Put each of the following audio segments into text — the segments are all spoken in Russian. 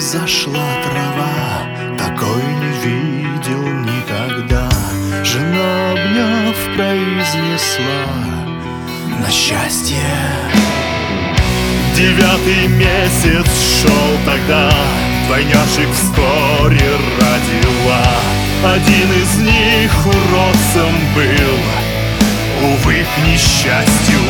взошла трава, такой не видел никогда. Жена, обняв, произнесла: на счастье. 9-й месяц шел тогда, двойняшек вскоре родила. Один из них уродцем был, увы, к несчастью.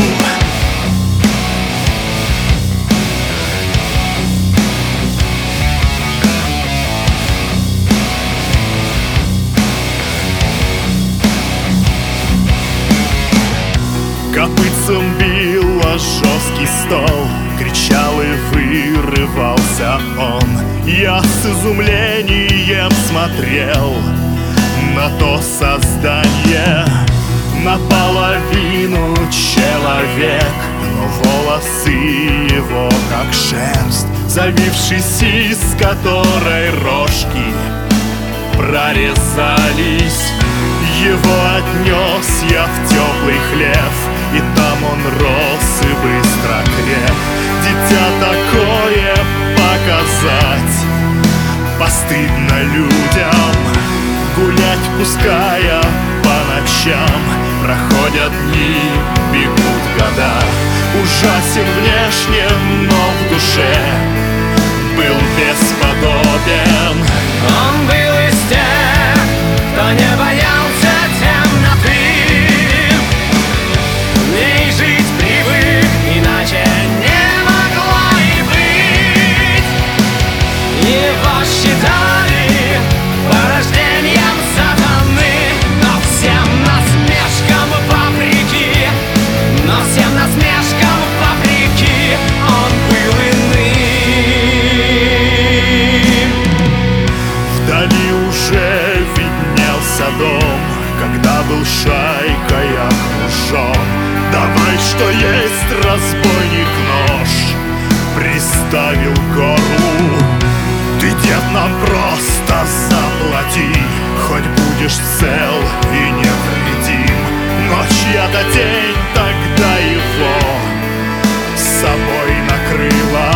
Копытцем бил о жесткий стол, кричал и вырывался он. Я с изумлением смотрел на то создание. Наполовину человек, но волосы его как шерсть, завившись, из которой рожки прорезались. Его отнес я в теплый хлев, и там он рос и быстро креп. Дитя такое показать постыдно людям. Гулять пуская по ночам, проходят дни, бегут года. Ужасен внешне, но в душе был бесподобен. Он был из тех, кто не боялся темноты, и жить привык, иначе не могло и быть. Его считали порождением сатаны, но всем насмешкам вопреки, но всем насмешкам вопреки, он был иным. Вдали уже виднелся дом, когда был шайкой окружен. Давай, что есть, разбойник, нож приставил к горлу. Ты, дед, нам просто заплати, хоть будешь цел и невредим. Но чья-то тень тогда его с собой накрыла.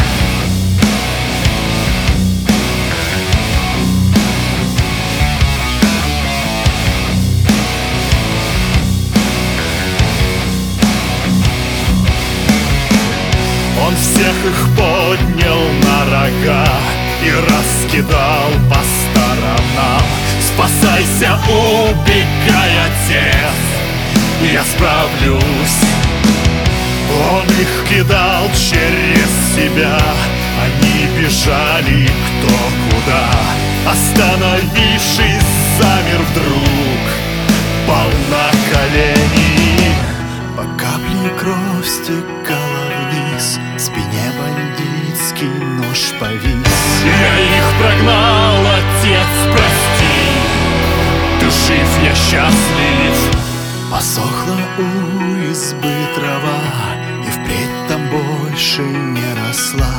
Он всех их поднял на рога и раскидал по сторонам. Спасайся, убегай, отец, я справлюсь. Он их кидал через себя, они бежали кто куда. Остановившись, замер вдруг, пал на колени. По капле кровь стекала вниз, спине бандитский нож повис. Я их прогнал, отец, прости, ты жив, я счастлив. Посохла у избы трава, и впредь там больше не росла,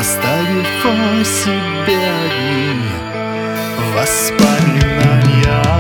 оставив о себе одни воспоминания.